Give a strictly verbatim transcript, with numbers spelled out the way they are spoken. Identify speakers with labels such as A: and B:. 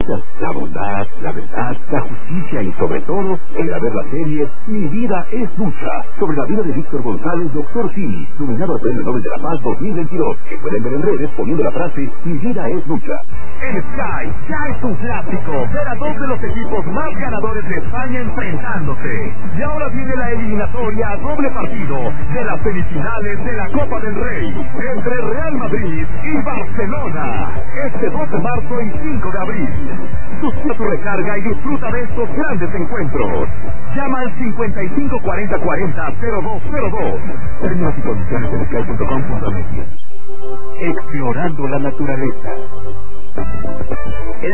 A: vidas. La bondad, la verdad, la justicia y sobre todo, el haber la serie Mi Vida es Lucha, sobre la vida de Víctor González, doctor Simi, nominado al Premio Nobel de la Paz dos mil veintidós, que pueden ver en redes poniendo la frase Mi Vida es Lucha.
B: En Sky ya es un clásico ver a dos de los equipos más ganadores de España enfrentándose. Y ahora viene la eliminatoria a doble partido de las semifinales de la Copa del Rey entre Real Madrid y Barcelona. Este dos de marzo y cinco de abril. Suscríbete a tu recarga y disfruta de estos grandes encuentros. Llama al cincuenta y cinco cuarenta cuarenta cero dos cero dos.
A: Términos y condiciones en sky punto com punto m x. Explorando la naturaleza.